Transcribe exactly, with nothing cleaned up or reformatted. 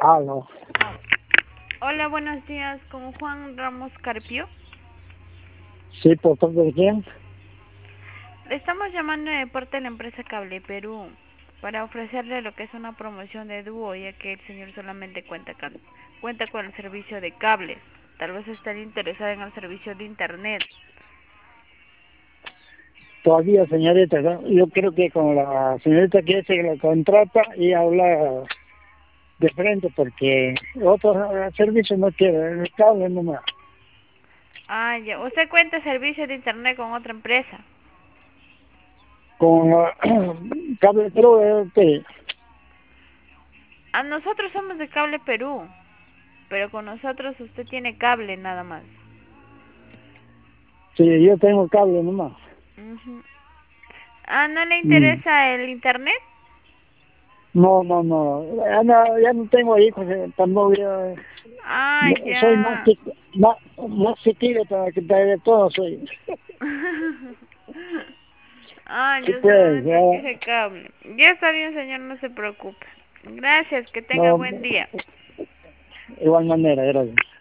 Aló. Hola, buenos días, con Juan Ramos Carpio. Sí, ¿por parte de quién? Le estamos llamando de parte de la empresa Cable Perú para ofrecerle lo que es una promoción de dúo, ya que el señor solamente cuenta con, cuenta con el servicio de cables. Tal vez estaría interesado en el servicio de internet. Todavía, señorita, ¿no? Yo creo que con la señorita que se la contrata y habla de frente porque otros eh, servicios no quieren, el cable nomás. Ah, ya. ¿Usted cuenta servicio de internet con otra empresa? Con la cable Pro, eh, que A nosotros somos de Cable Perú, pero con nosotros usted tiene cable nada más. sí, yo tengo cable nomás. Ujú. Ah, ¿no le Mm. interesa el internet? No, no, no, ya no, ya no tengo hijos, eh, tampoco yo, eh, Ah, no, soy más ya. que, más, más chiquillo para que de todo soy. Ah, Sí, yo pues, solamente ya, quise cable. Ya está bien, señor, no se preocupe. Gracias, que tenga no, buen día. igual manera, gracias.